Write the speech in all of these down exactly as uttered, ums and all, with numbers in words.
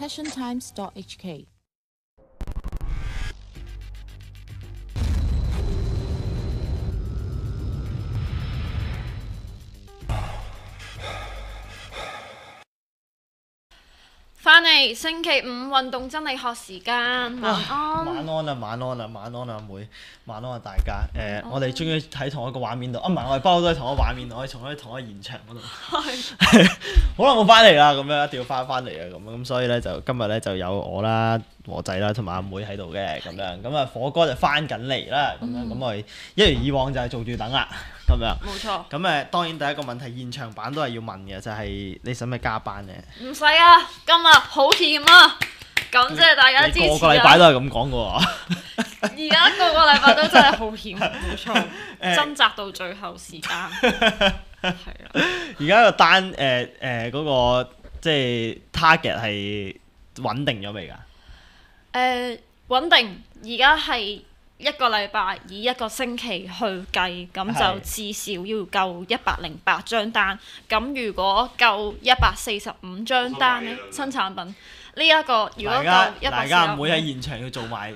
passion times dot h k。 翻嚟星期五運動真理學時間，晚安。 晚安啊，晚安啊，晚安啊，阿妹，晚安啊，大家。誒、呃，我哋終於喺同一個畫面度，啊唔係，我哋不嬲都喺同一個畫面度，我哋從喺同一個現場嗰度。係。好耐冇翻嚟啦，咁樣一定要翻翻嚟啊，咁咁所以咧就今日咧就有我啦、和仔啦同埋阿妹喺度嘅，咁樣咁啊火哥就翻緊嚟啦，咁樣咁、嗯、我哋一如以往就係做住等啦，咁樣。 冇錯。 咁誒當然第一個問題現場版都係要問嘅，就係、是、你使唔使加班咧？ 唔使啊，今日好甜啊！感謝大家支持啊！ 個個禮拜都係咁講嘅喎。 而家個個禮拜都真係好險，冇錯，掙扎到最後時間。係啊。 而家個單誒誒嗰個即係 target 係穩定咗未㗎？ 誒穩定，而家係一個禮拜以一個星期去計，咁就至少要夠一百零八張單。咁如果夠一百四十五張單咧，新產品。呢一個如果夠一百四十五， 大家唔會喺現場要做埋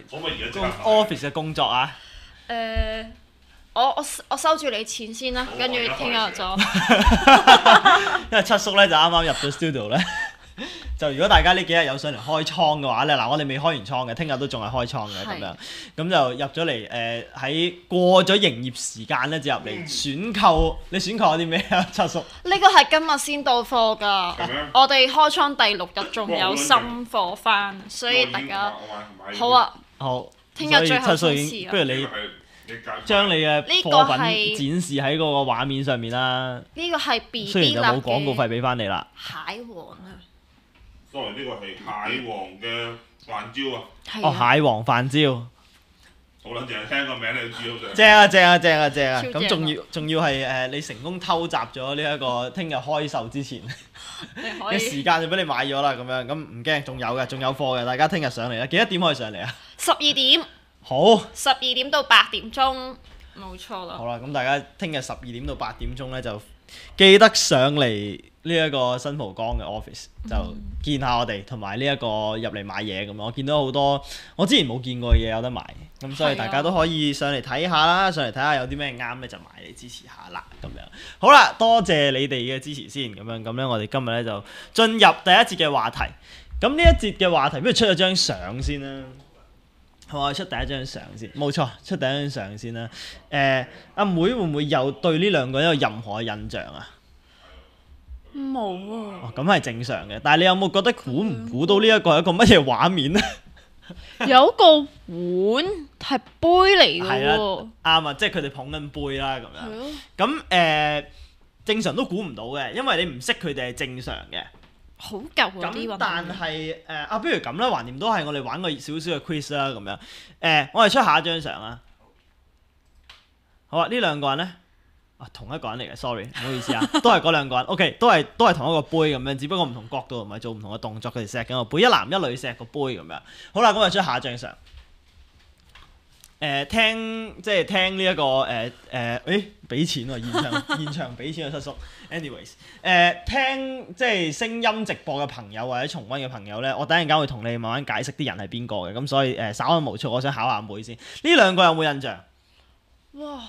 office 嘅工作啊？ 誒，我我我收住你錢先啦，跟住聽日就。 因為七叔咧就啱啱入咗 studio 咧，就如果大家呢幾日有上嚟開倉嘅話咧，嗱我哋未開完倉嘅，聽日都仲係開倉嘅咁樣，咁就入咗嚟誒喺過咗營業時間咧就入嚟選購，你選購有啲咩啊？七叔？ 呢個係今日先到貨㗎，我哋開倉第六日仲有新貨翻，所以大家好啊， 好， 聽日最後一次啊，不如你將你嘅貨品展示喺嗰個畫面上面啦。呢個係 B B 雖然就冇廣告費俾翻你啦。 蟹黃啊！ sorry 呢個係蟹黃嘅飯焦啊！ 哦，蟹黃飯焦， 好撚正，聽個名你都知好正。 正啊正啊正啊正啊！咁仲要仲要係誒你成功偷襲咗呢一個聽日開售之前嘅時間就俾你買咗啦，咁樣咁唔驚，仲有嘅，仲有貨嘅，大家聽日上嚟啦，幾多點可以上嚟啊？ 十二點。 好。 十二點到八點鐘，冇錯啦。 好啦，咁大家聽日十二點到八點鐘咧就記得上嚟呢一個新蒲崗嘅 office，就見下我哋，同埋呢一個入嚟買嘢咁樣。我見到好多我之前冇見過嘅嘢有得買，咁所以大家都可以上嚟睇下啦，上嚟睇下有啲咩啱咧就買嚟支持下啦，咁樣。好啦，多謝你哋嘅支持先，咁樣咁咧，我哋今日咧就進入第一節嘅話題。咁呢一節嘅話題，不如出咗張相先啦。我出第一張相先，冇錯，出第一張相先啦。誒、呃，阿妹會唔會有對呢兩個人有任何嘅印象啊？ 冇啊。 哦，咁係正常嘅，但係你有冇覺得估唔估到呢一個係一個乜嘢畫面咧？ 有個碗係杯嚟嘅喎。 啱啊，即係佢哋捧緊杯啦咁樣。咁誒、呃，正常都估唔到嘅，因為你唔識佢哋係正常嘅。 好舊嗰啲， 但係誒、呃、啊，不如咁啦，橫掂都係我哋玩個少少嘅 quiz 啦，咁樣誒、呃，我哋出下一張相啊。好啊，呢兩個人咧，啊同一個人嚟嘅 ，sorry， 唔好意思啊，都係嗰兩個人 ，OK， 都係都係同一個杯咁樣，只不過唔同角度同埋做唔同嘅動作，佢哋錫緊個杯，一男一女錫個杯咁樣。好啦，咁我哋出下一張相。誒、呃、聽即係聽呢、這、一個誒誒，誒俾錢喎，現場現場俾錢啊，七叔。anyways，誒、呃、聽即係聲音直播嘅朋友或者重溫嘅朋友咧，我等陣間會同你慢慢解釋啲人係邊個嘅，咁所以誒、呃、稍安無躁，我想考下阿妹先。呢兩個有冇印象？ 哇！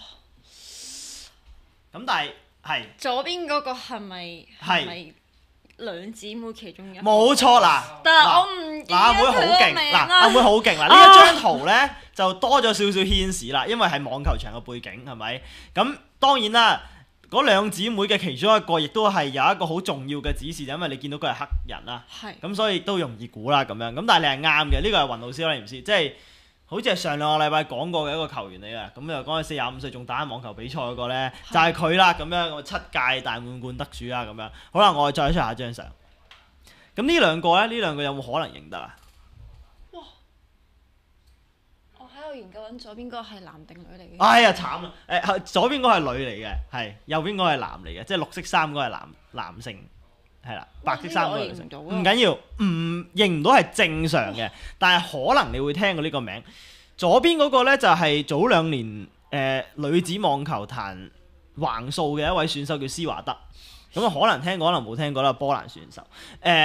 咁但係係左邊嗰個係咪係咪兩姊妹其中一個？ 冇錯嗱， 但係我唔記得阿妹好勁嗱，阿妹好勁嗱，呢一張圖咧就多咗少少牽涉啦，因為係網球場嘅背景係咪？咁當然啦，嗰兩姊妹嘅其中一個亦都係有一個好重要嘅指示，就因為你見到佢係黑人啦，咁所以都容易估啦咁樣。咁但係你係啱嘅，呢個係雲老師啦，你唔知即係。好似係上兩個禮拜講過嘅一個球員嚟嘅，咁就講緊四十五歲仲打緊網球比賽嗰個咧，就係佢啦咁樣，我七屆大滿貫得主啦咁樣。好啦，我哋再出下張相。咁呢兩個咧，呢兩個有冇可能認得啊？ 哇！我喺度研究緊左邊嗰個係男定女嚟嘅。 哎呀，慘啦！誒、呃，左邊嗰個係女嚟嘅，係右邊嗰個係男嚟嘅，即係綠色衫嗰個係男男性。係啦，白色衫嗰個女性唔緊要，唔認唔到係正常嘅，但係可能你會聽過呢個名。左邊嗰個咧就係早兩年誒、呃、女子網球壇橫掃嘅一位選手叫施華德，咁啊可能聽過，可能冇聽過啦，波蘭選手誒。咁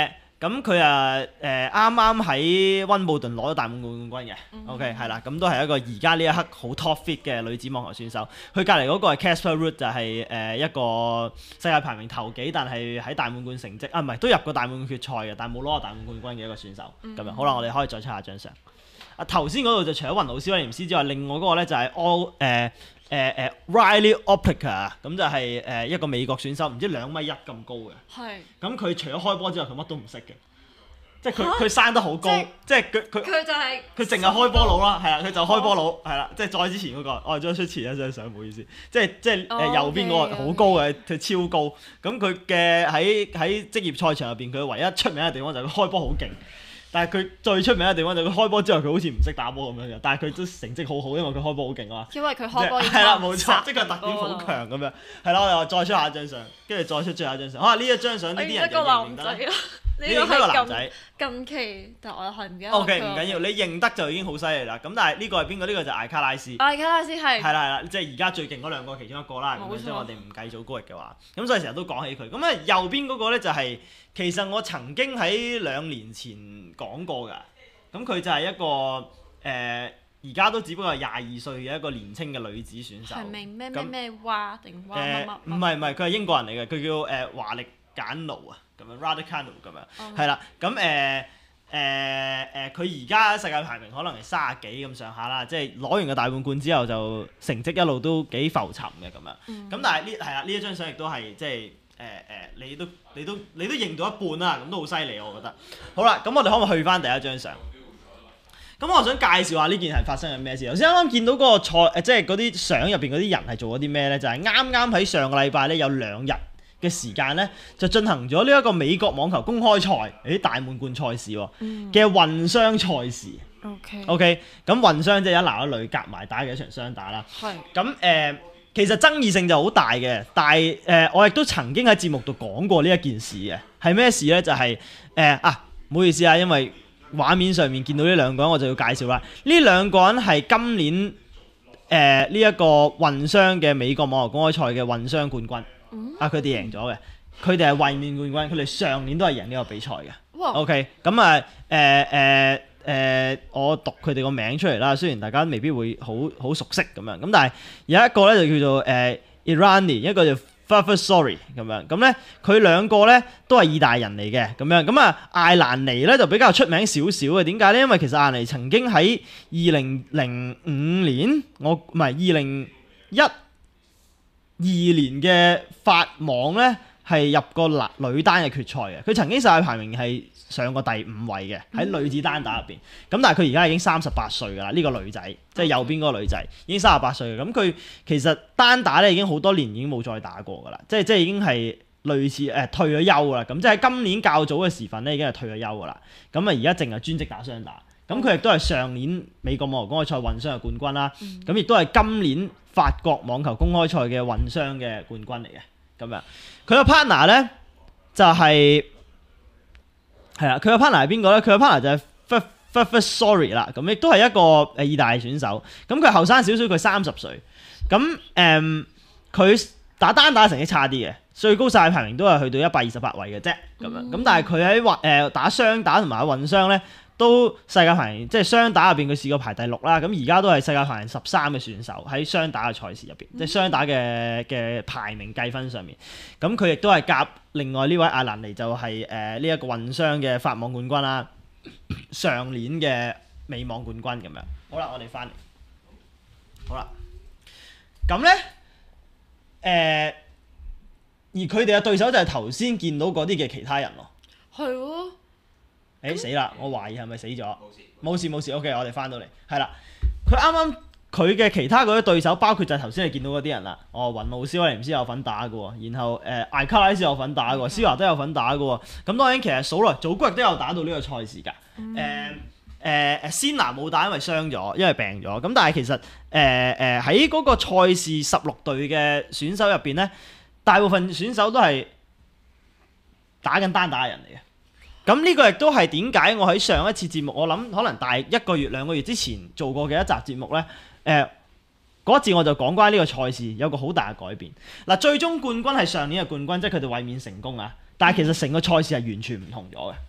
咁佢啊誒啱啱喺温布頓攞咗大滿貫冠軍嘅、嗯、，OK 係啦，咁都係一個而家呢一刻好 top fit 嘅女子網球選手。佢隔離嗰個係 Casper Ruud 就係、是、誒、呃、一個世界排名頭幾，但係喺大滿貫成績啊唔係都入過大滿貫決賽嘅，但係冇攞過大滿貫冠軍嘅一個選手。咁、嗯、樣好啦，我哋可以再出下張相。啊頭先嗰度就除咗雲魯斯威廉斯之外，另外嗰個咧就係 All 誒。誒誒 Riley Opelka 咁就係誒一個美國選手，唔知兩米一咁高嘅。係。咁佢除咗開波之外，佢乜都唔識嘅。即係佢佢生得好高，即係佢佢佢就係佢淨係開波佬啦，係啦，佢就開波佬，係啦，即係再之前嗰個，我再出前一張相，唔好意思，即係即係誒右邊嗰個好高嘅，佢超高。咁佢嘅喺喺職業賽場入邊，佢唯一出名嘅地方就係佢開波好勁。但係佢最出名嘅地方就係佢開波之後佢好似唔識打波咁樣嘅，但係佢都成績好好，因為佢開波好勁啊。 因為佢開波係啦，冇錯，即係佢特點好強咁樣。係啦，我哋話再出下一張相，跟住再出最後一張相。可能呢一張相呢啲人就認唔得啦。呢個係男仔。近期，但我係唔記得。O K， 唔緊要，你認得就已經好犀利啦。咁但係呢個係邊個？呢個就係艾卡拉斯。艾卡拉斯係。係啦係啦，即係而家最勁嗰兩個其中一個啦。咁即係我哋唔計祖高域嘅話，咁所以成日都講起佢。咁啊右邊嗰個咧就係其實我曾經喺兩年前講過㗎。咁佢就係一個誒，而、呃、家都只不過係廿二歲嘅一個年輕嘅女子選手。係咪咩咩咩娃定娃乜乜？唔係唔係，佢係英國人嚟嘅，佢叫誒、呃、華力簡奴啊，咁樣 Raducanu 咁樣，係啦、oh. 咁誒誒誒，佢而家世界排名可能係三十幾咁上下啦，即係攞完個大滿貫之後就成績一路都幾浮沉嘅咁樣。咁、mm. 但係呢係啦，呢一張相亦都係即係。誒誒、呃，你都你都你都認到一半啦，咁都好犀利我覺得。好啦，咁我哋可唔可以去翻第一張相？咁我想介紹下呢件係發生緊咩事。頭先啱啱見到嗰個賽、呃，即係嗰啲相入邊嗰啲人係做咗啲咩咧？就係啱啱喺上個禮拜咧有兩日嘅時間咧，就進行咗呢一個美國網球公開賽啲大滿貫賽事嘅混雙賽事。OK OK， 咁混雙即係一男一女夾埋打嘅一場雙打啦。係是。咁誒。呃其實爭議性就好大嘅，但係誒、呃，我亦都曾經喺節目度講過呢一件事嘅，係咩事呢？就係、是、誒、呃、啊，唔好意思啊，因為畫面上面見到呢兩個人，我就要介紹啦。呢兩個人係今年誒呢一個混雙嘅美國網球公開賽嘅混雙冠軍，嗯、啊佢哋贏咗嘅，佢哋係衛冕冠軍，佢哋上年都係贏呢個比賽嘅。哇 OK， 咁啊誒誒。呃呃誒、呃，我讀佢哋個名出嚟啦，雖然大家未必會好好熟悉咁樣，咁但係有一個咧就叫做誒、呃、Irani， 一個就 Fafasori 咁樣，咁咧佢兩個咧都係意大利人嚟嘅，咁樣，咁啊艾蘭尼咧就比較出名少少嘅，點解咧？因為其實艾蘭尼曾經喺二零零五年，我唔係二零一二年嘅法網咧係入過男女單嘅決賽嘅，佢曾經世界排名係上過第五位嘅喺女子單打入邊，咁但係佢而家已經三十八歲㗎啦，呢、這個女仔即係右邊嗰個女仔已經三十八歲嘅，咁佢其實單打咧已經好多年已經冇再打過㗎啦，即係即係已經係類似誒、呃、退咗休㗎啦，咁即係今年較早嘅時分咧已經係退咗休㗎啦，咁啊而家淨係專職打雙打，咁佢亦都係上年美國網球公開賽混雙嘅冠軍啦，咁亦都係今年法國網球公開賽嘅混雙嘅冠軍嚟嘅，咁樣佢個 partner 咧就係、是。係啦，佢個 partner 係邊個咧？佢個 partner 就係 Fafasori 啦，咁亦都係一個誒意大利選手。咁佢後生少少，佢三十歲。咁誒，佢、嗯、打單打成績差啲嘅，最高世界排名都係去到一百二十八位嘅啫。咁樣咁，但係佢喺混誒打雙打同埋混雙咧，都世界排名即係雙打入邊，佢試過排第六啦。咁而家都係世界排名十三嘅選手喺雙打嘅賽事入邊，即係雙打嘅嘅排名計分上面。咁佢亦都係夾另外呢位阿蘭尼就係誒呢一個混雙嘅法網冠軍啦，上年嘅美網冠軍咁樣。好啦，我哋翻嚟。好啦，咁咧誒，而佢哋嘅對手就係頭先見到嗰啲嘅其他人咯。係喎。誒死啦！我懷疑係咪死咗？冇事冇事。OK，我哋翻到嚟係啦。佢啱啱佢嘅其他嗰啲對手，包括就係頭先你見到嗰啲人啦。哦，雲魯斯威廉斯有份打嘅喎，然後誒艾卡拉斯有份打嘅喎，施華都有份打嘅喎。咁當然其實數來祖高域都有打到呢個賽事㗎。誒誒誒，仙拿冇打，因為傷咗，因為病咗。咁但係其實誒誒喺嗰個賽事十六隊嘅選手入邊咧，大部分選手都係打緊單打嘅人嚟嘅。咁呢個亦都係點解我喺上一次節目，我諗可能大一個月兩個月之前做過嘅一集節目呢。誒、呃、嗰一節我就講關於呢個賽事有個好大嘅改變。嗱，最終冠軍係上年嘅冠軍，即係佢哋衛冕成功啊！但係其實成個賽事係完全唔同咗嘅。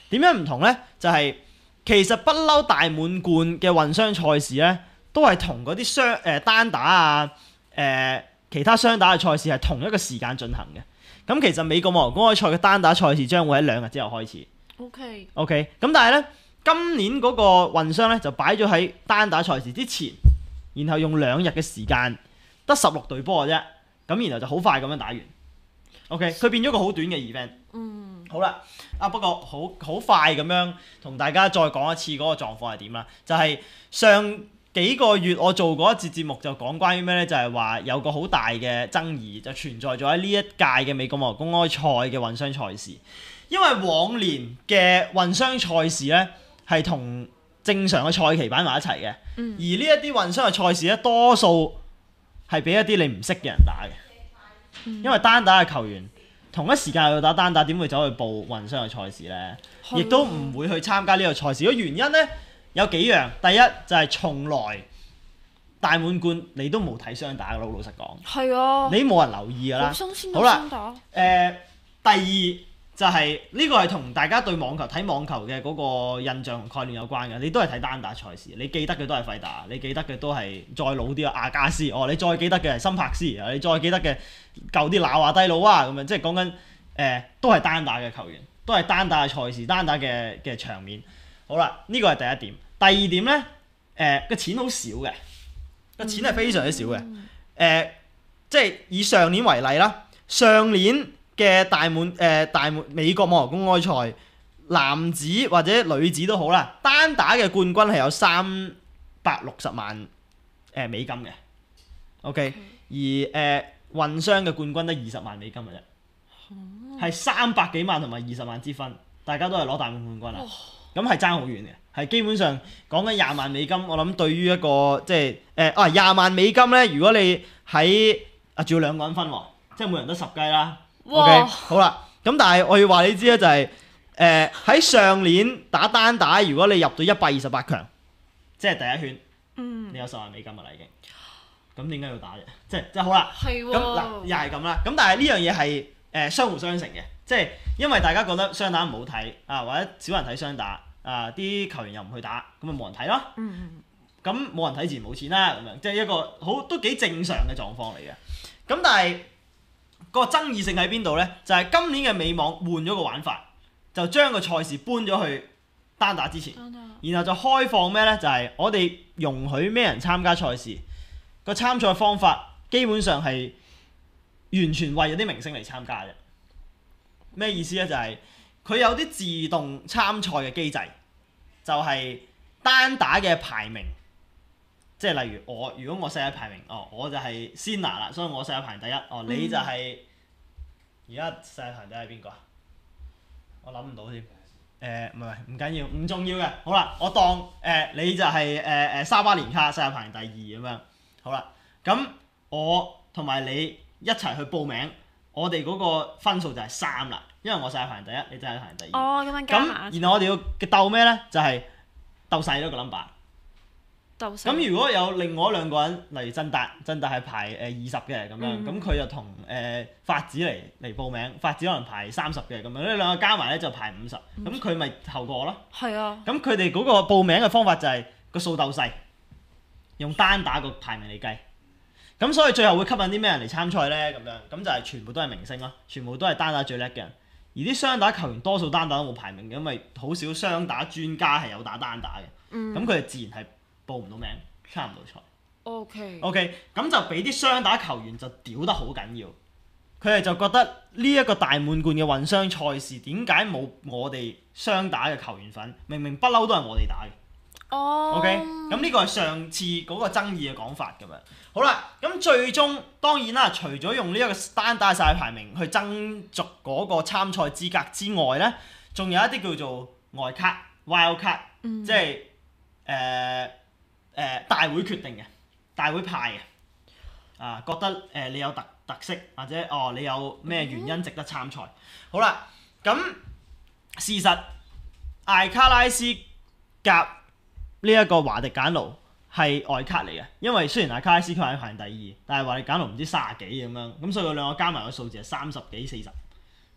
點樣唔同呢？就係、是、其實不嬲大滿貫嘅混雙賽事呢，都係同嗰啲雙誒單打啊、誒、呃、其他雙打嘅賽事係同一個時間進行嘅。咁其實美國網球公開賽嘅單打賽事將會喺兩日之後開始。 OK。 OK。咁但係呢，今年嗰個混雙呢，就擺咗喺單打賽事之前，然後用兩日嘅時間，得十六隊波嘅啫。咁然後就好快咁樣打完。OK。佢變咗個好短嘅 event。 嗯。 好啦，啊不過好好快咁樣同大家再講一次嗰個狀況係點啦，就係、是、上幾個月我做過一節節目就講關於咩呢？就係、是、話有個好大嘅爭議就存在咗喺呢一屆嘅美國網球公開賽嘅混雙賽事，因為往年嘅混雙賽事呢係同正常嘅賽期擺埋一齊嘅， 嗯、 而呢一啲混雙嘅賽事呢，多數係俾一啲你唔識嘅人打嘅， 嗯、 因為單打嘅球員同一時間去打單打，點會走去報混雙嘅賽事呢？亦都唔會去參加呢個賽事。個原因呢，有幾樣，第一就係、是、從來大滿貫你都冇睇雙打嘅，老老實講。 係啊。你冇人留意㗎啦。 好新鮮好啦， 雙打。 誒、呃，第二就係、是、呢、這個係同大家對網球睇網球嘅嗰個印象同概念有關嘅。你都係睇單打賽事，你記得嘅都係費達，你記得嘅都係再老啲嘅阿加斯。哦，你再記得嘅係森柏斯，你再記得嘅舊啲拿華低魯啊，咁樣即係講緊誒都係單打嘅球員，都係單打嘅賽事，單打嘅嘅場面。好啦，呢個係第一點。第二點咧，誒、呃、個錢好少嘅，個錢係非常之少嘅。誒、呃，即係以上年為例啦，上年嘅大滿誒、呃、大滿美國網球公開賽，男子或者女子都好啦，單打嘅冠軍係有三百六十萬誒美金嘅。OK， 而誒、呃、混雙嘅冠軍得二十萬美金嘅啫，係三百幾萬同埋二十萬之分，大家都係攞大滿冠軍啦。咁係爭好遠嘅，係基本上講緊廿萬美金。我諗對於一個即係誒啊廿萬美金咧，如果你喺啊仲要兩個人分喎，即係每人得十雞啦。 哇 OK， 好啦，咁但係我要話你知咧，就係誒喺上年打單打，如果你入到一百二十八強，即係第一圈， 嗯、 你有十萬美金噶啦已經。咁點解要打啫？即係即係好啦。 係喎。 咁嗱又係咁啦。咁但係呢樣嘢係誒相互相成嘅，即係因為大家覺得雙打唔好睇啊，或者少人睇雙打。啊！啲球員又唔去打，咁咪冇人睇咯。 嗯咁冇人睇自然冇錢啦，咁樣即係一個好都幾正常嘅狀況嚟嘅。咁但係個爭議性喺邊度呢？就係、是、今年嘅美網換咗個玩法，就將個賽事搬咗去單打之前，然後就開放咩呢？就係、是、我哋容許咩人參加賽事，個參賽方法基本上係完全為咗啲明星嚟參加嘅。咩意思呢？就係、是、佢有啲自動參賽嘅機制。就係單打嘅排名，即係例如我，如果我世界排名，哦，我就係 Sina 啦，所以我世界排名第一。哦，你就係而家世界排名第一係邊個啊？我諗唔到添。誒唔係唔緊要，唔重要嘅。好啦，我當誒、呃、你就係誒誒沙巴連卡世界排名第二咁樣。好啦，咁我同埋你一齊去報名，我哋嗰個分數就係三啦。因為我世界排名第一，你真係排名第二。 哦，咁樣加埋。 咁然後我哋要嘅鬥咩咧？就係、是、鬥細咗個 number。 鬥細。 咁如果有另外兩個人，例如曾達，曾達係排誒二十嘅咁樣，咁佢、嗯、就同誒、呃、法子嚟嚟報名，法子可能排三十嘅咁樣，呢兩個加埋咧就排五十，咁佢咪後過我咯。係啊。咁佢哋嗰個報名嘅方法就係個數鬥細，用單打個排名嚟計。咁所以最後會吸引啲咩人嚟參賽咧？咁樣咁就係全部都係明星咯，全部都係單打最叻嘅人。而啲雙打球員多數單打都冇排名嘅，因為好少雙打專家係有打單打嘅。咁佢哋自然係報唔到名，參唔到賽。OK。OK， 咁就俾啲雙打球員就屌得好緊要。佢哋就覺得呢一個大滿貫嘅混雙賽事點解冇我哋雙打嘅球員份？明明不嬲都係我哋打嘅。哦。OK，咁呢個係上次嗰個爭議嘅講法咁樣。好啦，咁最終當然啦，除咗用呢一個單打世界排名去爭逐嗰個參賽資格之外咧，仲有一啲叫做外卡 （wild card），、嗯、即係誒誒大會決定嘅，大會派嘅，啊覺得誒、呃、你有特特色或者哦你有咩原因值得參賽。嗯、好啦，咁事實艾卡拉斯夾呢一個華迪簡奴係外卡嚟嘅，因為雖然阿卡拉斯佢係排第二，但係華迪簡奴唔知三十幾咁樣，咁所以佢兩個加埋個數字係三十幾四十，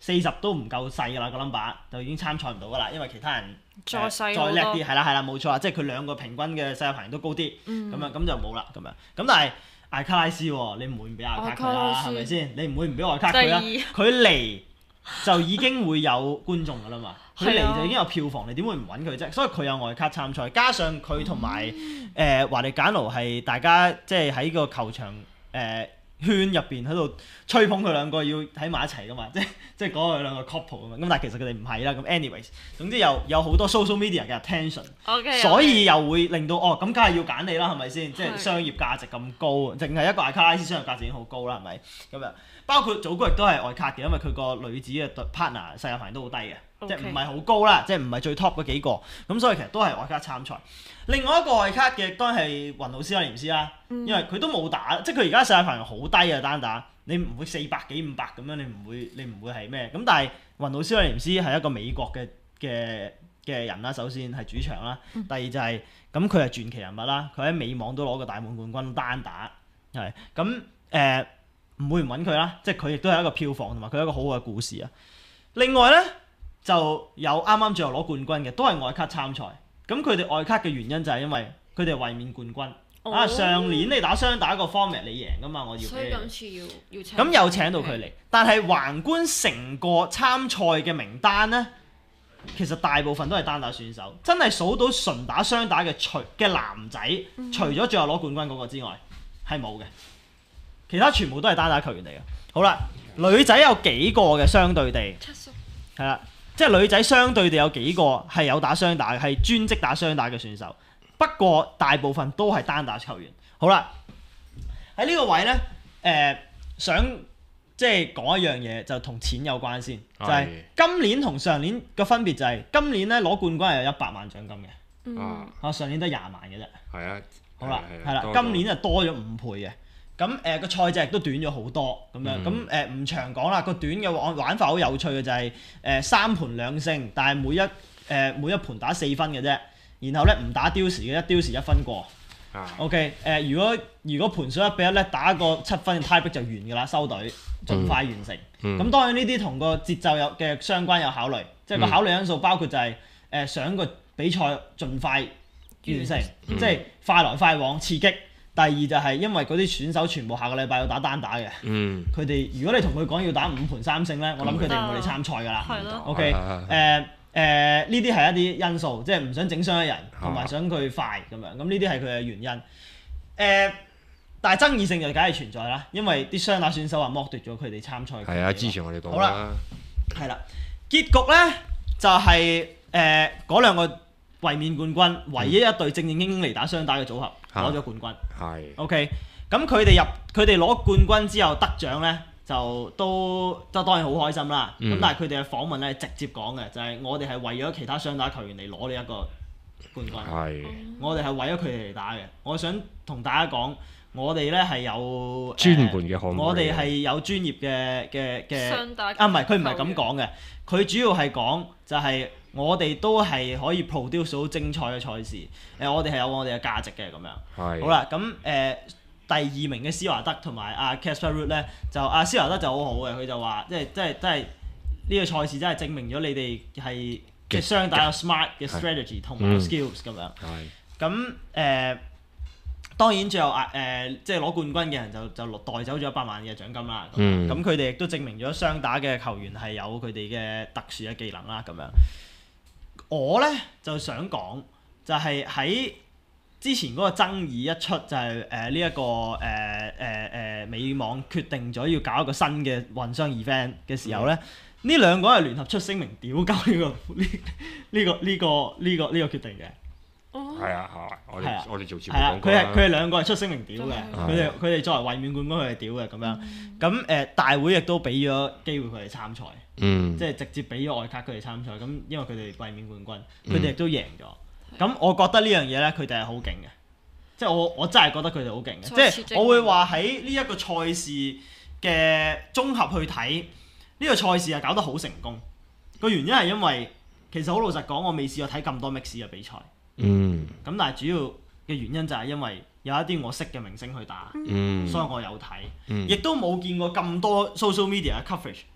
四十都唔夠細㗎啦個 number，就已經參賽唔到㗎啦，因為其他人再細、 呃、再叻啲，係啦係啦冇錯啊，即係佢兩個平均嘅世界排名都高啲，咁、嗯、樣咁就冇啦咁樣。咁但係艾卡拉斯喎，你唔會唔俾艾卡佢啦，係咪先？你唔會唔俾艾卡佢啦？佢嚟就已經會有觀眾㗎啦嘛，佢嚟就已經有票房，你點會唔揾佢啫？所以佢有外卡參賽，加上佢同埋誒華迪簡奴係大家即係喺個球場誒。呃圈入邊喺度吹捧佢兩個要喺埋一齊噶嘛，即係即係講佢兩個 couple 啊嘛，咁但係其實佢哋唔係啦，咁 anyways，總之有有好多 social media 嘅 attention，okay, 所以又會令到哦咁梗係要揀你啦，係咪先？即係商業價值咁高，淨係一個艾卡拉斯商業價值已經好高啦，係咪？咁樣包括祖高亦都係外卡嘅，因為佢個女子嘅 partner 世界排名都好低嘅。Okay. 即係唔係好高啦，即係唔係最 top 嗰幾個，咁所以其實都係外卡參賽。另外一個外卡嘅當然係雲魯斯威廉斯啦，嗯、因為佢都冇打，即係佢而家世界排名好低啊單打，你唔會四百幾五百咁樣，你唔會你唔會係咩？咁但係雲魯斯威廉斯係一個美國嘅嘅嘅人啦，首先係主場啦，嗯、第二就係咁佢係傳奇人物啦，佢喺美網都攞過大滿貫冠軍單打，係咁誒唔會唔揾佢啦，即係佢亦都係一個票房同埋佢係一個好好嘅故事啊。另外咧。就有啱啱最後攞冠軍嘅，都係外卡參賽。咁佢哋外卡嘅原因就係因為佢哋係衛冕冠軍。哦、啊，上年你打雙打個 format 你贏噶嘛，我要俾你。所以今次要要請。咁又請到佢嚟，但係橫觀成個參賽嘅名單呢，其實大部分都係單打選手。真係數到純打雙打嘅除嘅男仔，嗯、除咗最後攞冠軍嗰個之外，係冇嘅。其他全部都係單打球員嚟嘅。好啦，女仔有幾個嘅相對地。七叔。係啦。即係女仔相對地有幾個係有打雙打嘅，係專職打雙打嘅選手。不過大部分都係單打球員。好啦，喺呢個位呢，誒、呃、想即係講一樣嘢，就同錢有關先。就係、是、今年同上年嘅分別就係、是，今年呢攞冠軍係有一百萬獎金嘅。嗯。啊，上年得廿萬嘅啫。係啊。好啦，係啦，今年就多咗五倍嘅。咁誒個賽制亦都短咗好多咁樣，咁誒唔長講啦。個短嘅玩玩法好有趣嘅就係、是、誒、呃、三盤兩勝，但係每一誒、呃、每一盤打四分嘅啫。然後咧唔打丟時嘅，一丟時一分過。啊、OK 誒、呃，如果如果盤數一比一咧，打一個七分嘅 tie break 就完㗎啦，收隊，盡快完成。咁、嗯嗯、當然呢啲同個節奏有嘅相關有考慮，即係個考慮因素包括就係、是、誒、呃、想個比賽盡快完成，嗯、即係快來快往刺激。第二就係因為嗰啲選手全部下個禮拜要打單打嘅，佢哋、嗯、如果你同佢講要打五盤三勝咧，我諗佢哋唔會嚟參賽㗎啦。OK 誒誒呢啲係一啲因素，即係唔想整傷一人，同埋想佢快咁樣。咁呢啲係佢嘅原因。誒、呃，但係爭議性就梗係存在啦，因為啲雙打選手話剝奪咗佢哋參賽。係啊，之前我哋講啦。好啦，係啦，結局咧就係誒嗰兩個衛冕冠軍，唯一一隊正正經經嚟打雙打嘅組合。攞咗冠軍，係 OK。咁佢哋入佢哋攞冠軍之後得獎咧，就都都當然好開心啦。咁、嗯、但係佢哋嘅訪問咧直接講嘅就係、是、我哋係為咗其他雙打球員嚟攞呢一個冠軍。係，我哋係為咗佢哋嚟打嘅。我想同大家講，我哋咧係有專門嘅項目，我哋係有專業嘅嘅嘅雙打啊，唔係佢唔係咁講嘅，佢主要係講就係、是。我哋都係可以 produce 到精彩嘅賽事，誒、呃，我哋係有我哋嘅價值嘅咁樣。係是。好啦，咁誒、呃、第二名嘅施華德同埋阿 Casper Ruud 咧，就阿施華德就好好嘅，佢就話即係即係即係呢個賽事真係證明咗你哋係嘅雙打有 smart 嘅 strategy 同埋 skills 咁樣。係。咁誒，當然最後啊誒，即係攞冠軍嘅人就就帶走咗一百萬嘅獎金啦。嗯。咁佢哋亦都證明咗雙打嘅球員係有佢哋嘅特殊嘅技能啦，咁樣。我咧就想講，就係、是、喺之前嗰個爭議一出，就係誒呢一個誒誒誒美網決定咗要搞一個新嘅混雙 event 嘅時候咧，呢、嗯、兩個係聯合出聲明屌鳩呢個呢呢、這個呢、這個呢、這個呢、這個決定嘅。哦。係啊，係我哋我哋做節目講過啦。係啊，佢係佢係兩個係出聲明屌嘅，佢哋佢哋作為衛冕冠軍佢係屌嘅咁樣。咁誒、呃、大會亦都俾咗機會佢哋參賽。嗯，即係直接俾咗外卡佢哋參賽，咁因為佢哋衛冕冠軍，佢哋亦都贏咗。咁、嗯、我覺得呢樣嘢咧，佢哋係好勁嘅，即係我我真係覺得佢哋好勁嘅，即係我會話喺呢一個賽事嘅綜合去睇，呢、呢個賽事係搞得好成功。個原因係因為其實好老實講，我未試過睇咁多 mix 嘅比賽。嗯。咁但係主要嘅原因就係因為有一啲我識嘅明星去打，嗯、所以我有睇，亦、嗯、都冇見過咁多 social media 嘅 coverage。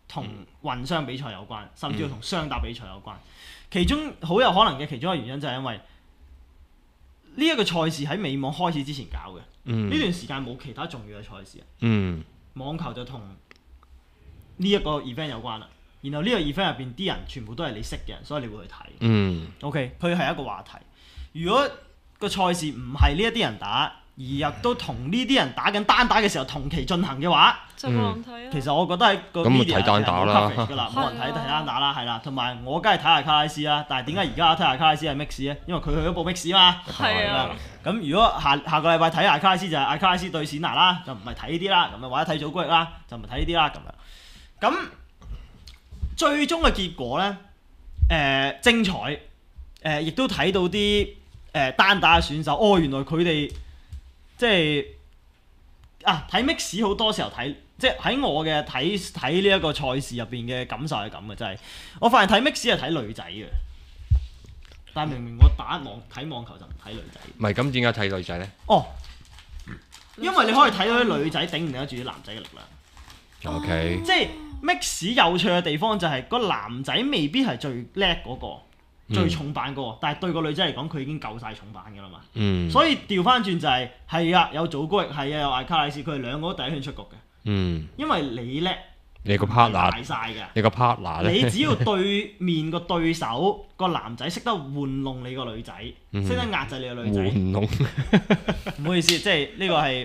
同混雙比賽有關，甚至乎同雙打比賽有關。其中好有可能嘅其中一個原因就係因為呢一個賽事喺美網開始之前搞嘅，呢、 嗯、 段時間冇其他重要嘅賽事啊。 嗯， 網球就同呢一個 event 有關啦。然後呢個 event 入邊啲人全部都係你識嘅人，所以你會去睇。 嗯 OK， 佢係一個話題。如果個賽事唔係呢一啲人打，而亦都同呢啲人打緊單打嘅時候同期進行嘅話， 就冇人睇啊。 其實我覺得喺個咁咪 media 睇單打啦係冇 coverage 㗎啦，冇人睇睇單打啦，係啦。同埋我梗係睇下卡拉斯啦，但係點解而家睇下卡拉斯係 mix 咧？因為佢去咗報 mix 嘛。 係啊。 咁如果下下個禮拜睇下卡拉斯就係阿卡拉斯對冼拿啦，就唔係睇呢啲啦，咁啊或者睇祖高域啦，就唔係睇呢啲啦咁樣。咁最終嘅結果咧，誒、呃、精彩，誒、呃、亦都睇到啲誒、呃、單打嘅選手，哦原來佢哋即係啊睇 mix 好多時候睇，即係喺我嘅睇睇呢一個賽事入邊嘅感受係咁嘅，就係、是、我發現睇 mix 係睇女仔嘅，但係明明我打網睇網球就唔睇女仔。 唔係咁點解睇女仔咧？ 哦，因為你可以睇到啲女仔頂唔頂得住啲男仔嘅力量。 O K， 即係 mix 有趣嘅地方就係個男仔未必係最叻嗰、個、 嗯、 最重版嗰、個，但係對個女仔嚟講佢已經夠晒重版㗎啦嘛。 嗯， 所以調翻轉就係、係、係啊，有祖高域係啊，有艾卡拉斯，佢哋兩個都第一圈出局嘅。 嗯， 因為你叻， 你個 partner 大晒㗎。 你個 partner 咧， 你只要對面個對手個男仔識得玩弄你個女仔，識、 嗯、 得壓制你個女仔。 玩弄， 唔好意思，即係呢個係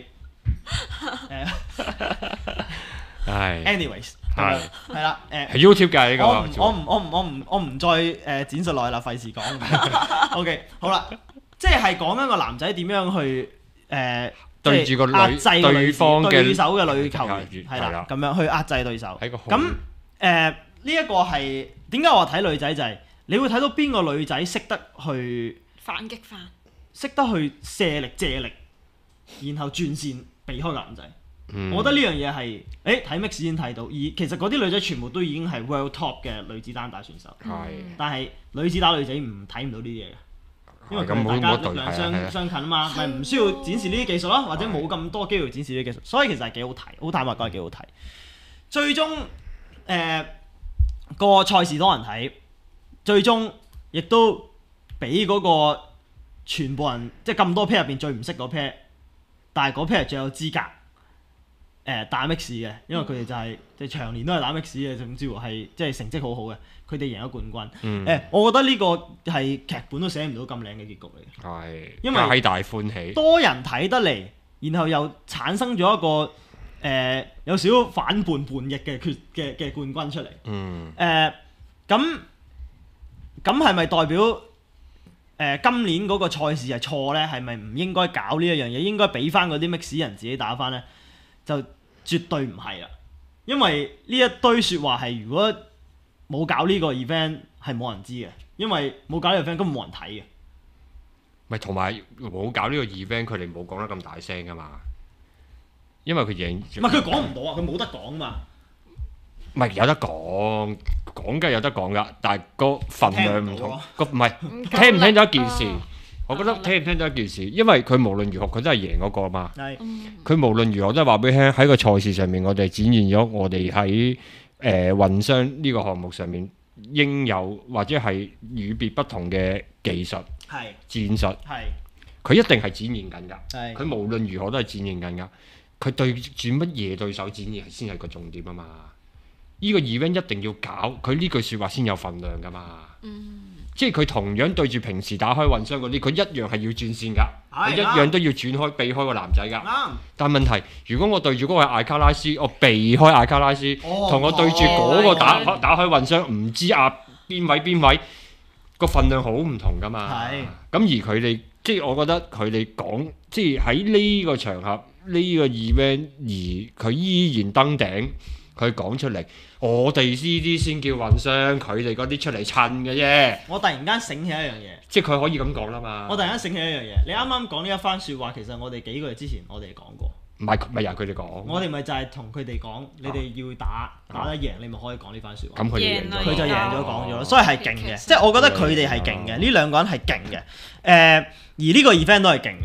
誒。 係 anyways， 係係啦，誒。 係 YouTube 㗎呢個。 我唔我唔我唔我唔我唔再誒、呃、展述落去啦，費事講。OK， 好啦，即係講緊個男仔點樣去誒、呃、 對住個女壓制個女對方嘅對手嘅女球員，係係啦啦，咁樣去壓制對手。 喺個咁誒呢一個係點解我睇女仔就係、是、你會睇到邊個女仔識得去反擊翻， 識得去卸力借力，然後轉線避開個男仔。 嗯、 我覺得呢樣嘢係誒睇 mix 先睇到，而其實嗰啲女仔全部都已經係 world top 嘅女子單打選手。 係， 但係女子打女仔唔睇唔到呢啲嘢嘅，因為咁佢哋大家冇力量冇對相相近啊嘛，咪唔需要展示呢啲技術咯，或者冇咁多機會展示呢啲技術，所以其實係幾好睇，好坦白講係幾好睇。最終誒個賽事多人睇，最終亦都俾嗰個全部人即係咁多 pair 入邊最唔識嗰 pair，但係嗰 pair 最有資格。誒、呃、打 mix 嘅，因為佢哋就係即係長年都係打 mix 嘅，甚至乎係即係成績好好嘅，佢哋贏咗冠軍。誒、 嗯呃，我覺得呢個係劇本都寫唔到咁靚嘅結局嚟嘅。 係， 因為皆大歡喜， 多人睇得嚟，然後又產生咗一個誒、呃、有少少反叛叛逆嘅決嘅嘅冠軍出嚟。 嗯。 誒咁咁係咪代表誒、呃、今年嗰個賽事係錯咧？係咪唔應該搞呢一樣嘢？應該俾翻嗰啲 mix 人自己打翻咧？就絕對唔係啦，因為呢一堆説話係如果冇搞呢個 event 係冇人知嘅，因為冇搞呢個 event 根本冇人睇嘅。 咪同埋冇搞呢個 event，佢哋冇講得咁大聲噶嘛，因為佢贏。 唔係佢講唔到啊，佢冇得講嘛。 唔係有得講，講梗係有得講噶，但係個份量唔同，個唔係聽唔聽到一件事。我覺得聽唔聽到一件事，因為佢無論如何佢都係贏嗰個嘛。 係。 佢無論如何都係話俾你聽，喺個賽事上面，我哋展現咗我哋喺誒混雙呢個項目上面應有或者係與別不同嘅技術、 係戰術。 係。 佢一定係展現緊㗎。 係。 佢無論如何都係展現緊㗎。佢對住乜嘢對手展現先係個重點啊嘛。呢個 event 一定要搞，佢呢句説話先有份量㗎嘛。嗯。即係佢同樣對住平時打開混雙嗰啲，佢一樣係要轉線㗎，佢一樣都要轉開避開個男仔㗎。啱。但問題，如果我對住嗰個係艾卡拉斯，我避開艾卡拉斯，同我對住嗰個打打開混雙，唔知壓邊位邊位，個份量好唔同㗎嘛。係。咁而佢哋，即係我覺得佢哋講，即係喺呢個場合呢個 event，而佢依然登頂。佢講出嚟，我哋呢啲先叫混雙，佢哋嗰啲出嚟襯嘅啫。 我突然間醒起一樣嘢， 即係佢可以咁講啦嘛。 我突然間醒起一樣嘢，你啱啱講呢一番説話，其實我哋幾個月之前我哋講過。 唔係唔係由佢哋講。我哋咪就係同佢哋講，你哋要打打得贏，你咪可以講呢番説話。 咁佢贏咗， 佢就贏咗講咗，所以係勁嘅。即係我覺得佢哋係勁嘅，呢兩個人係勁嘅。誒，而呢個 event 都係勁嘅。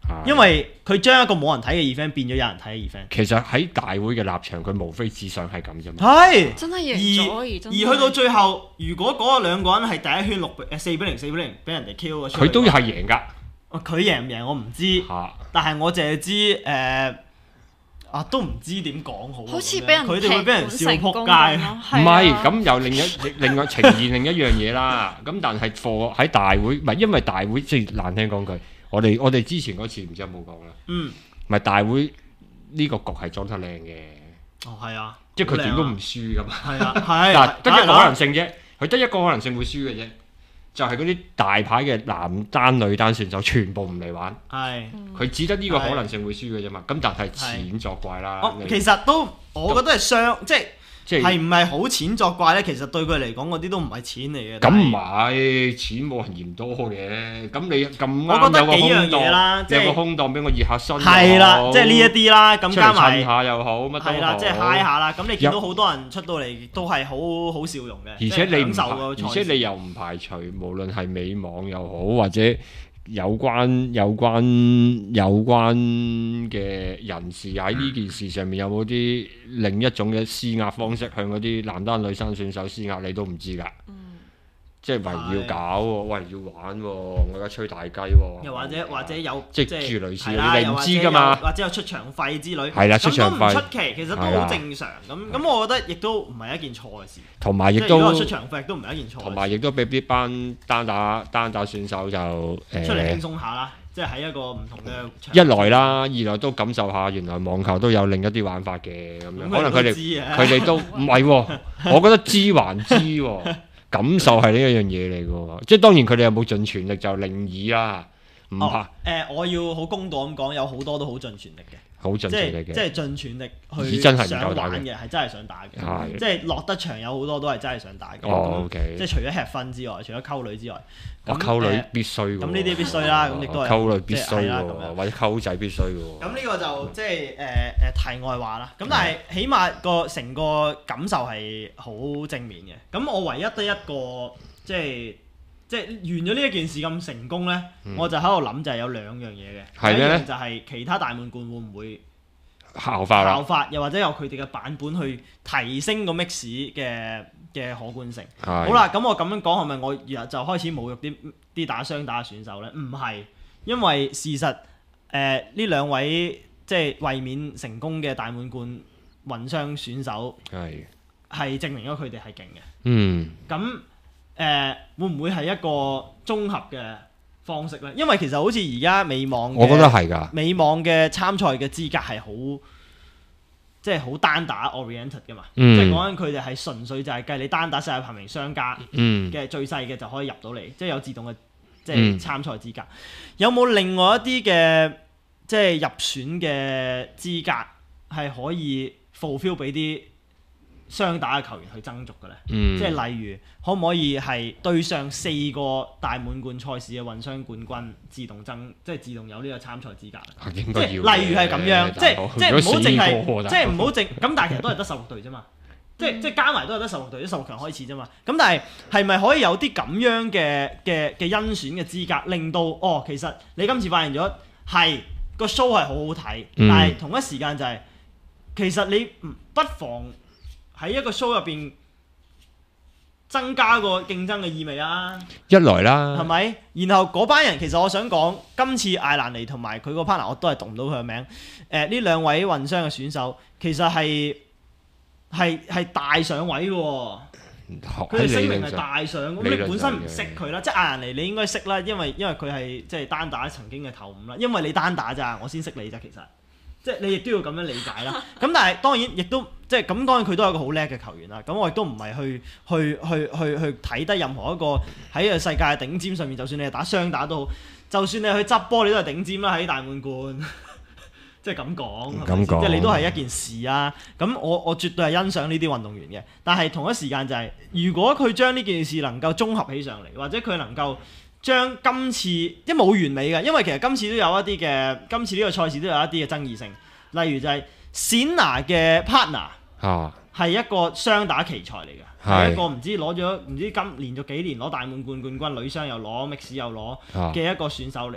因為佢將一個冇人睇嘅 event 變咗有人睇嘅 event。 其實喺大會嘅立場，佢無非只想係咁啫嘛。 係， 真係贏咗而而真係而去到最後，如果嗰兩個人係第一圈六誒四比零四比零俾人哋 Q 咗出去， 佢都係贏㗎。 佢贏唔贏我唔知， 嚇但係我淨係知誒啊，都唔知點講好。 好似俾人佢哋會俾人笑撲街。 唔係咁，又另一另外呈現另一樣嘢啦。咁但係貨喺大會，唔係因為大會即係難聽講句，我哋我哋之前嗰次唔知有冇講啦。 嗯， 唔係大會呢個局係裝得靚嘅。 哦，係啊， 即係佢點都唔輸㗎嘛。 係啊，係嗱，得一個可能性啫，佢得一個可能性會輸嘅啫。就係嗰啲大牌嘅男單、女單選手全部唔嚟玩， 係佢只得呢個可能性會輸嘅啫嘛。咁但係錢作怪啦。 哦，其實都我覺得係雙，即係即係係唔係好錢作怪咧？其實對佢嚟講嗰啲都唔係錢嚟嘅。 咁唔係錢冇人嫌多嘅。咁你咁我覺得啱有個空幾樣嘢啦， 檔， 即係有個空檔俾我熱下身。 係啦，即係呢一啲啦，咁加埋出嚟襯下又好，乜都好。 係啦，即係 high 下啦。咁你見到好多人出到嚟都係好好笑容嘅， 而且你唔排， 享受個賽事而且你又唔排除，無論係美網又好，或者有關有關有關嘅人士喺呢件事上面有冇啲另一種嘅施壓方式向嗰啲男單女單選手施壓，你都唔知㗎。即係圍要搞喎，喂要玩喎，我而家吹大雞喎。 又或者或者有即係係諸類似係啦， 你唔又或者知㗎嘛有或者有出場費之類， 係啦出場費咁都唔出奇，其實都好正常。咁咁，我覺得亦都唔係一件錯嘅事。 同埋亦即係如果都出場費亦都唔係一件錯嘅事。 同埋亦都俾呢班單打單打選手就誒出嚟輕鬆下啦，即係喺一個唔同嘅場一來啦，二來都感受下原來網球都有另一啲玩法嘅咁樣。 咁可能佢哋知嘅佢哋都唔係喎，我覺得知還知喎，感受係呢一樣嘢嚟嘅喎。即係當然佢哋有冇盡全力就另議啦，唔怕哦誒，我要好公道咁講，有好多都好盡全力嘅。 好盡即全力嘅。 係即係盡全力去咦真係唔夠想打嘅玩嘅，係真係想打嘅。 係即係落得場有好多都係真係想打嘅。 哦咁 OK 即係除咗吃分之外，除咗溝女之外， 我咁溝女誒必須喎。 咁呢啲必須啦咁亦都係溝女必須即係係啦咁喎， 樣或者溝仔必須嘅喎。 咁呢個就即係誒誒題外話啦。咁但係起碼個成個感受係好正面嘅。咁我唯一得一個即係即係完咗呢一件事咁成功咧，我就喺度諗就係有兩樣嘢嘅。 係咩咧第一樣就係其他大滿貫會唔會效法啦效，法，又或者有佢哋嘅版本去提升個 mix 嘅嘅可觀性。 好好，啦，咁我咁樣講係咪我日就開始侮辱啲啲打雙打嘅選手呢？唔係，因為事實誒呢兩位即係衛冕成功嘅大滿貫混雙選手係係證明咗佢哋係勁嘅。 嗯咁誒、呃、會唔會係一個綜合嘅方式呢？因為其實好似而家美網嘅， 我覺得係㗎。 美網嘅參賽嘅資格係好，即係好單打 oriented 噶嘛， 嗯即係講緊佢哋係純粹就係計你單打世界排名雙加嗯嘅最細嘅就可以入到嚟，即係有自動嘅即嗯係參賽資格。有冇另外一啲嘅即係入選嘅資格係可以 fulfill 俾啲雙打嘅球員去爭逐嘅咧？ 嗯即係例如可唔可以係對上四個大滿貫賽事嘅混雙冠軍自動爭，即係自動有呢個參賽資格？即係應該要嘅例如係咁樣，即係大佬即係唔好淨係， 如果死過即係唔好淨咁，但係其實都係得十六隊啫嘛，即係即係加埋都係得十六隊，啲十六強開始啫嘛。咁但係係咪可以有啲咁樣嘅嘅嘅甄選嘅資格，令到哦，其實你今次發現咗係個 show 係好好睇， 嗯但係同一時間就係、其實你唔不妨喺一個 show 入邊增加個競爭嘅意味啊！ 一來啦， 係咪？然後嗰班人其實我想講，今次艾蘭尼同埋佢個 partner 我都係讀唔到佢嘅名。誒、呃，呢兩位混雙嘅選手其實係係係大上位嘅喎。佢哋聲明係大上，咁你本身唔識佢啦，即係艾蘭尼你應該識啦，因為因為佢係即係單打曾經嘅頭五啦，因為你單打咋，我先識你咋，其實。即係你亦都要咁樣理解啦。咁但係當然亦都即係咁，當然佢都係一個好叻嘅球員啦。咁我亦都唔係去去去去去睇低任何一個喺個世界嘅頂尖上面，就算你係打雙打都好，就算你去執波，你都係頂尖啦喺大滿貫。即係咁講， 咁講即係你都係一件事啊。咁我我絕對係欣賞呢啲運動員嘅。但係同一時間就係、是，如果佢將呢件事能夠綜合起上嚟，或者佢能夠將今次即係冇完美嘅，因為其實今次都有一啲嘅，今次呢個賽事都有一啲嘅爭議性。例如就係冼拿嘅 partner 啊， 係一個雙打奇才嚟嘅， 係係一個唔知攞咗唔知今連續幾年攞大滿貫冠軍，女雙又攞，mix 又攞啊嘅一個選手嚟嘅。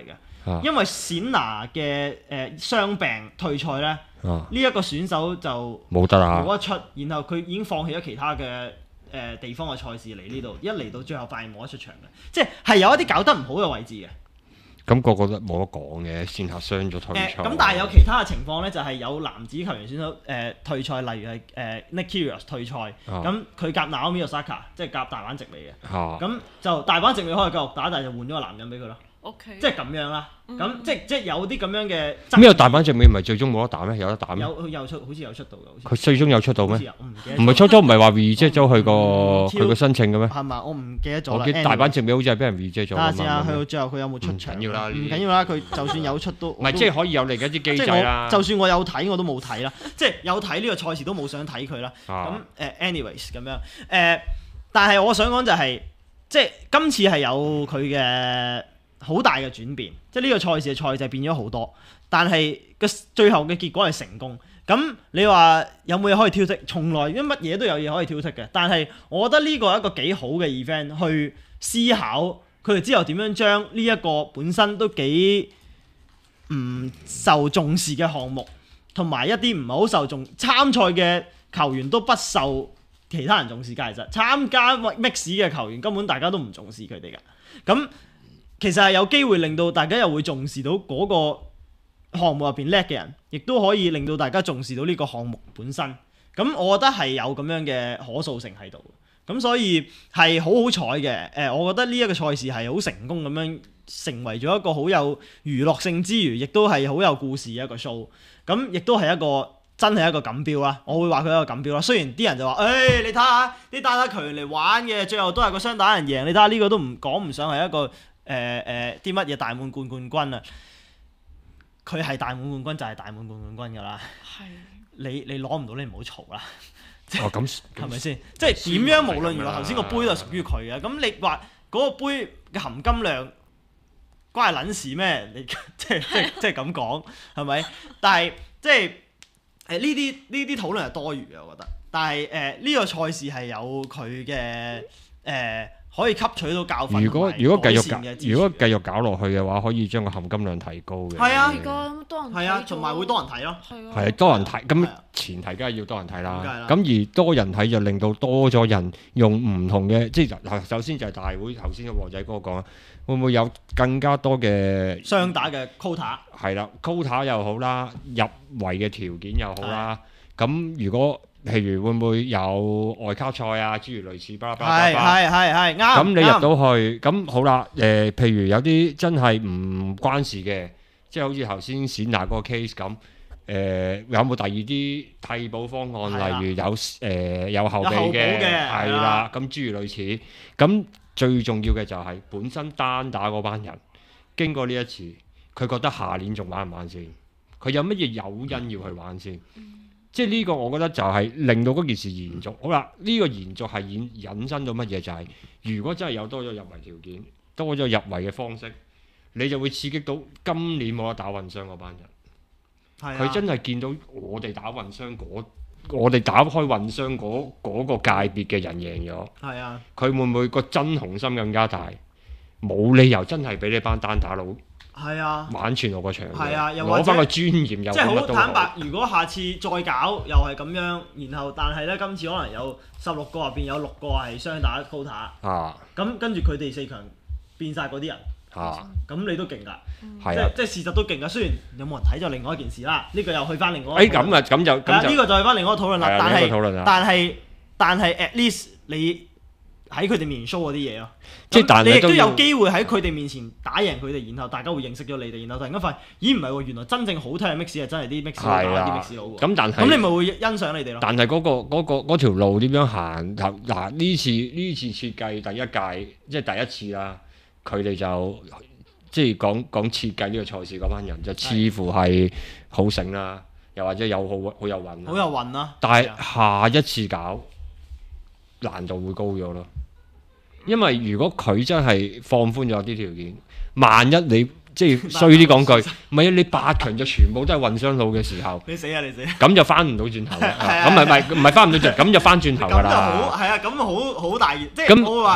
啊因為冼拿嘅誒傷病退賽咧，呢一、 啊個選手就冇得啦冇得出，然後佢已經放棄咗其他嘅誒、呃、地方嘅賽事嚟呢度，一嚟到最後發現冇得出場嘅，即係係有一啲搞得唔好嘅位置嘅。 咁個個都冇得講嘅，先下傷咗退賽。 誒咁，但係有其他嘅情況咧，就係、是、有男子球員選手誒、呃、退賽，例如係誒、呃、Nick Kyrgios 退賽，咁佢夾 Naomi Osaka，即係夾大阪直美嘅，咁、 啊、 就大阪直美可以繼續打，但係就換咗個男人俾佢咯。 OK， 即係咁樣啦。咁、 嗯、 即即有啲咁樣嘅咩有大阪直美唔係最終冇得打咩？有得打咩？ 有有出好似有出到嘅，好似佢最終有出到咩？ 我唔記得。 唔係初初唔係話 reject 咗佢個嗯佢個申請嘅咩？ 係嘛？我唔記得咗啦。 我記得大阪直美好似係俾人 reject 咗。 睇下先啊，去到最後佢有冇出場？ 唔緊要啦， 唔緊要啦。佢就算有出都唔係即係可以有另一啲機制啦。 就算我有睇我都冇睇啦，即係有睇呢個賽事都冇想睇佢啦。咁啊誒，anyways 咁樣誒，但係我想講就係即係今次係有佢嘅好大嘅轉變，即係呢個賽事嘅賽制變咗好多，但係個最後嘅結果係成功。咁你話有冇嘢可以挑剔？從來因乜嘢都有嘢可以挑剔嘅，但係我覺得呢個係一個幾好嘅 event 去思考佢哋之後點樣將呢一個本身都幾唔受重視嘅項目，同埋一啲唔係好受重參賽嘅球員都不受其他人重視㗎。其實參加 mix 嘅球員根本大家都唔重視佢哋㗎。咁其實係有機會令到大家又會重視到嗰個項目入邊叻嘅人，亦都可以令到大家重視到呢個項目本身。咁我覺得係有咁樣嘅可塑性喺度。咁所以係好好彩嘅。誒，我覺得呢一個賽事係好成功咁樣成為咗一個好有娛樂性之餘，亦都係好有故事嘅一個 show。咁亦都係一個真係一個錦標啦。我會話佢係一個錦標啦。雖然啲人就話，誒、哎，你睇下啲單打球員嚟玩嘅，最後都係個雙打人贏。你睇下呢個都唔講唔上係一個。誒誒啲乜嘢大滿貫冠軍啊？佢係大滿冠軍就係大滿貫冠軍㗎啦。係你你攞唔到你唔好嘈啦。 哦咁係咪先？即係點樣？無論如何頭先個杯都係屬於佢嘅。咁你話嗰個杯嘅含金量關係撚事咩？你即係即係即係咁講係咪？但係即係誒呢啲呢啲討論係多餘嘅，我覺得。但係誒呢個賽事係有佢嘅誒。呃可以吸取到教訓。 如果如果繼續搞，如果繼續搞落去嘅話，可以將個含金量提高嘅。 係啊， 多人係啊，同埋會多人睇咯。 係多人睇，咁前提梗係要多人睇啦。咁而多人睇就令到多咗人用唔同嘅，即係首先就係大會頭先嘅和仔哥講啦，會唔會有更加多嘅雙打嘅 quota？ 係啦 ，quota 又好啦，入圍嘅條件又好啦。咁如果譬如會唔會有外卡賽啊？諸如類似巴拉巴拉巴拉， 係係係係啱。 咁你入到去，咁好啦。誒、呃，譬如有啲真係唔關事嘅，即係好似頭先冼拿嗰個 case 咁。誒、呃，有冇第二啲替補方案？的例如有誒、呃、有後備嘅，係啦。咁諸如類似。咁最重要嘅就係本身單打嗰班人經過呢一次，佢覺得下年仲玩唔玩先？佢有乜嘢誘因要去玩先？嗯即係呢個，我覺得就係令到嗰件事延續。好啦，呢、這個延續係引引申到乜嘢？就係、是、如果真係有多咗入圍條件，多咗入圍嘅方式，你就會刺激到今年冇得打混雙嗰班人。佢、啊、真係見到我哋打混雙嗰，我哋打開混雙嗰嗰個界別嘅人贏咗。係啊，佢會唔會個真雄心更加大？冇理由真係俾你班單打佬。係啊，玩全我個場嘅，攞翻個尊嚴又即係好坦白。如果下次再搞又係咁樣，然後但係咧今次可能有十六個入邊有六個係雙打 quota，啊，咁跟住佢哋四強變晒嗰啲人，啊，咁你都勁㗎，係啊，即係事實都勁㗎。雖然有冇人睇就另外一件事啦，呢個又去翻另外一個。誒咁啊，咁就咁就呢個就係翻另外一個討論啦。但係但係但係 at least 你喺佢哋面前 show 嗰啲嘢咯，即係但你亦都有機會喺佢哋面前打贏佢哋，然後大家會認識咗你哋，然後突然間發現，咦唔係喎，原來真正好睇嘅 mix 係真係啲 mix 佬打啲 mix 佬喎。咁但係咁你咪會欣賞你哋咯。但係嗰個嗰個嗰條路點樣行？嗱呢次呢次設計第一屆即係第一次啦，佢哋就即係講講設計呢個賽事嗰班人就似乎係好醒啦，又或者有好好有運。好有運啦！但係下一次搞難度會高咗咯。因為如果佢真係放寬咗啲條件，萬一你即係衰啲講句，唔係啊，你八強就全部都係混雙路嘅時候，你死啊你死！咁就翻唔到轉頭啦。咁唔係唔係唔係翻唔到轉，咁就翻轉頭㗎啦。咁就好係啊，咁好好大，即係我會話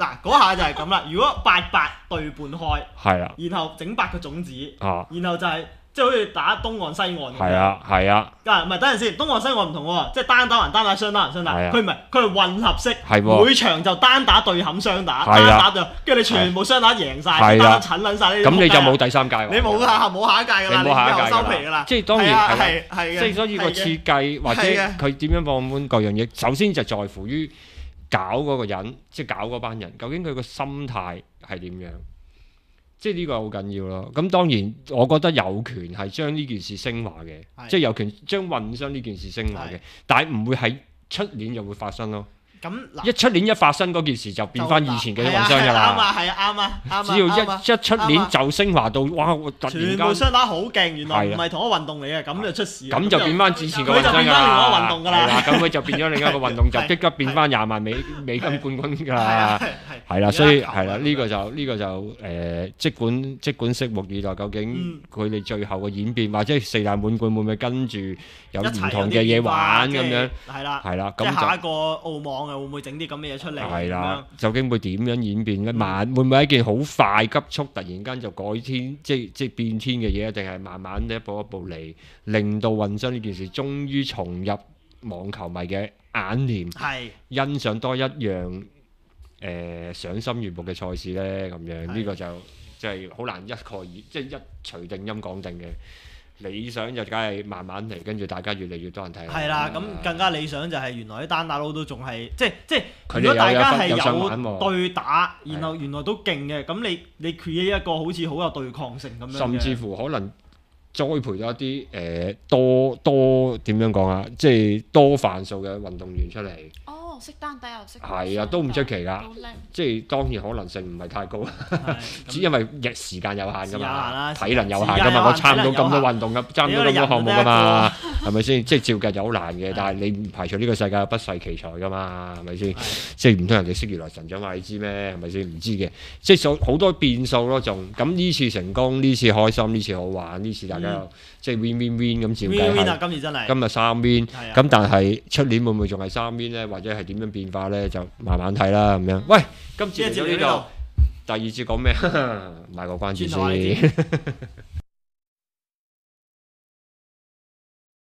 嗱嗰下就係咁啦。如果八八對半開， 係啦， 然後整八個種子， 啊， 然後就係即係好似打東岸西岸咁樣。 係啊，係啊， 啊，唔係等陣先，東岸西岸唔同喎，即係單打還單打，雙打還雙打。 係啊佢唔係，佢係混合式， 係喎每場就單打對冚雙打， 係啦單打就跟住你全部雙打贏晒，單係啦打蠢撚晒呢啲。 咁你就冇第三屆喎。 你冇啊，冇下一屆㗎啦， 你冇下一屆㗎啦你以後收皮㗎啦。 即係當然係啊係啦係係嘅， 即係所以個係嘅設計或者係嘅佢點樣放寬各樣嘢，首先就在乎於搞嗰個人，即係搞嗰班人，究竟佢個心態係點樣？即係呢個好緊要咯。咁當然，我覺得有權係將呢件事升華嘅， 係即係有權將運傷呢件事升華嘅係， 但係唔會喺出年就會發生咯。 咁嗱一出年一發生嗰件事就變翻以前嘅運傷㗎啱啦。 啊，係啊，啱啊，啱啊。 只要啱啊一一出年就升華到，哇！我突然全部間雙打好勁，原來唔係啊係同一個運動嚟嘅，咁就出事。 咁就變翻之前個運佢就傷㗎變返另外一個啦。 運動㗎啦係啦，咁佢就變咗另一個運動，就係即刻變翻廿萬美美金冠軍㗎係啊啦。 係係係啦，所以而家係啦， 球呢個就呢個就誒，即管即管拭目以待，究竟嗯佢哋最後嘅演變，或者四大滿貫會唔會跟住有唔一齊同嘅嘢玩咁有啲變樣？ 化嘅係啦， 係啦， 即係下一咁個澳網啊，會唔會整啲咁嘅嘢出嚟？ 就係啦咁樣， 究竟會點樣演變咧？ 嗯慢會唔會係一件好快急速，突然間就改天，即係即係變天嘅嘢，定係慢慢地一步一步嚟，令到混雙呢件事終於重入網球迷嘅眼簾， 係欣賞多一樣誒賞心悅目嘅賽事咧？咁樣係呢個就即係好難一概而即係一錘定音講定嘅。理想就梗係慢慢嚟，跟住大家越嚟越多人睇啦。 係啦，咁更加理想就係原來啲單打佬都仲係即係即係， 佢哋如果大家係有有分有想玩喎有對打， 係然後原來都勁嘅，咁你你 create 一個好似好有對抗性咁樣嘅甚至乎可能栽培咗一啲誒、呃、多多點樣講啊，即係多範數嘅運動員出嚟， 哦，識單打又識係啊，都唔出奇㗎。 好叻。 即係當然可能性唔係太高， 係只因為日時間有限㗎時間有限嘛， 啦體能有限時間有限㗎嘛，我參唔到體能有限咁多運動㗎，參唔到咁多項目㗎嘛，係咪先？即係照計就好難嘅， 係但係你唔排除呢個世界有不世奇才㗎嘛，係咪先？ 係即係唔通人哋識如來神掌嘛？你知咩？係咪先？唔知嘅，即係有好多變數咯，仲咁呢次成功，呢次開心，呢次好玩，呢次大家又嗯即係 win win win 咁照 win 計 win 啊！ 係。 今次真係今日三 win， 係啊咁但係出年會唔會仲係三 win 咧？或者係點樣變化咧？就慢慢睇啦咁樣。喂，今次嚟到呢度，第二節講咩？賣個關子轉頭話你先。 知。